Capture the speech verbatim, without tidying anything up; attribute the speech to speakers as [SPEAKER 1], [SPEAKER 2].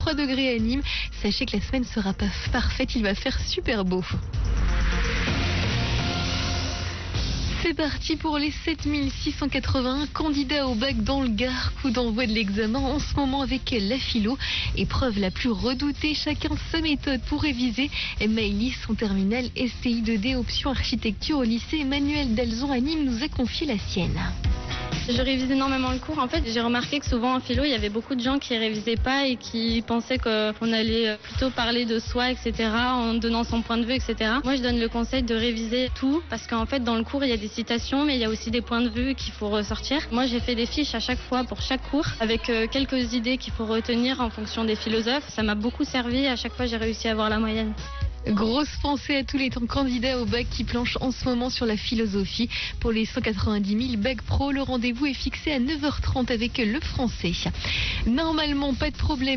[SPEAKER 1] trois degrés à Nîmes. Sachez que la semaine sera pas parfaite, il va faire super beau. C'est parti pour les sept mille six cent quatre-vingt-un candidats au bac dans le Gard. Coup d'envoi de l'examen en ce moment avec la philo. Épreuve la plus redoutée, chacun sa méthode pour réviser. Maëlys, en terminale S T I deux D, option architecture au lycée Emmanuel Dalzon à Nîmes, nous a confié la sienne.
[SPEAKER 2] Je révise énormément le cours. En fait, j'ai remarqué que souvent en philo, il y avait beaucoup de gens qui révisaient pas et qui pensaient qu'on allait plutôt parler de soi, et cetera, en donnant son point de vue, et cetera. Moi, je donne le conseil de réviser tout parce qu'en fait, dans le cours, il y a des citations, mais il y a aussi des points de vue qu'il faut ressortir. Moi, j'ai fait des fiches à chaque fois pour chaque cours avec quelques idées qu'il faut retenir en fonction des philosophes. Ça m'a beaucoup servi. À chaque fois, j'ai réussi à avoir la moyenne.
[SPEAKER 1] Grosse pensée à tous les candidats au bac qui planchent en ce moment sur la philosophie. Pour les cent quatre-vingt-dix mille bac pro, le rendez-vous est fixé à neuf heures trente avec le français. Normalement, pas de problème.